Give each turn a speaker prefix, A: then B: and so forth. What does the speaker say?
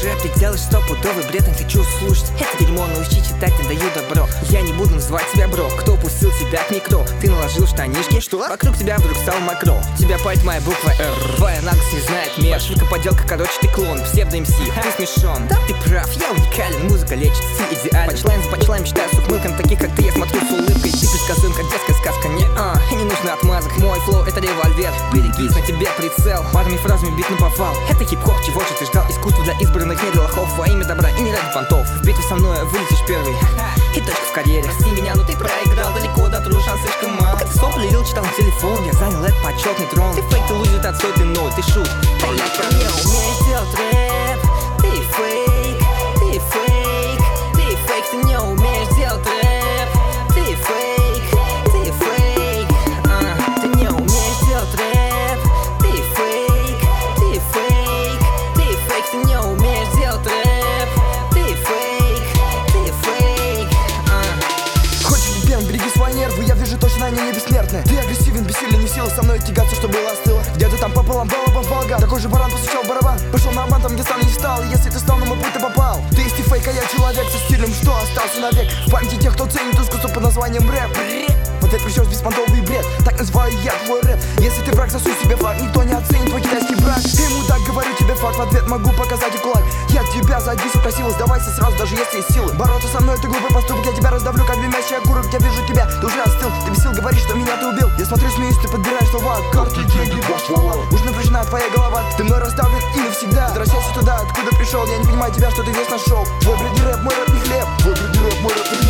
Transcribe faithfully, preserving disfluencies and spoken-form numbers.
A: рэп, ты делаешь стопудовый бред, не хочу слушать это дерьмо, научи читать, не даю добро. Я не буду называть тебя бро, кто пустил тебя к микро? Ты наложил штанишки, что? Вокруг тебя вдруг стал макро. Тебя палит моя буква Р, твоя наглость не знает мер. Шутка, поделка, короче, ты клон, псевдо-МС, ты смешон. Да, ты прав, я уникален, музыка лечит, стиль идеален. Панчлайн за панчлайн читаю с ухмылком, таких как ты я смотрю с улыбкой. Ты предсказуем, как детская сказка, не а, и не нужно отмазок. Мой флоу это револьвер, берегись, на тебе прицел. Парными фразами бит на повал, это хип-хоп, чего же ты ждал? Искусство для избранных, не для лохов, во имя добра и не ради понтов. В битве со мной вылетишь первый, и точка в карьере. Прости меня, но ты проиграл, далеко до тру, шанс слишком мал. Пока ты стоп лил, читал на телефон, я занял этот почетный трон. Ты фейк, ты лузер, отстой, ты ноль, ты шут. А я про не умеешь делать рэп, ты фейк, ты фейк, ты фейк, ты не умеешь делать рэп, ты фейк, ты фейк, а, ты не умеешь делать рэп, ты фейк, ты фейк, ты фейк, ты не умеешь делать рэп, ты фейк, ты фейк, а.
B: Хочешь бен, береги свои нервы, я вижу точно они не бессмертны. Ты агрессивен, бессилен, не в силах со мной тягаться, чтобы было остыло. Где ты там пополам, балабан, балаган, такой же баран постучал в барабан. Пошел на обман там, где сам не встал, и если ты стал на мой путь, ты попал. Ты есть и фейк, а я человек со стилем, что остался навек. В памяти тех, кто ценит искусство под названием рэп. В ответ пришел беспонтовый бред, так называю я твой рэп. Если ты враг, засуй себе флаг, никто не оценит твой китайский брак. Ему так говорю тебе факт, в ответ могу показать и кулак. Я тебя задвису красиво, сдавайся сразу, даже если есть силы. Бороться со мной это глупый поступок, я тебя раздавлю, как дымящий окурок. Я вижу тебя, ты уже остыл, ты без сил говоришь, что меня ты убил. Я смотрю, смеюсь, ты подбираешь слова, карты, деньги, башла. Уж напряжена твоя голова, ты мной раздавлен и навсегда. Возвращайся туда, откуда пришел, я не понимаю тебя, что ты здесь нашел. Твой бреди рэп, мой рэп не хлеб, твой бреди рэп, мой рэп не хлеб.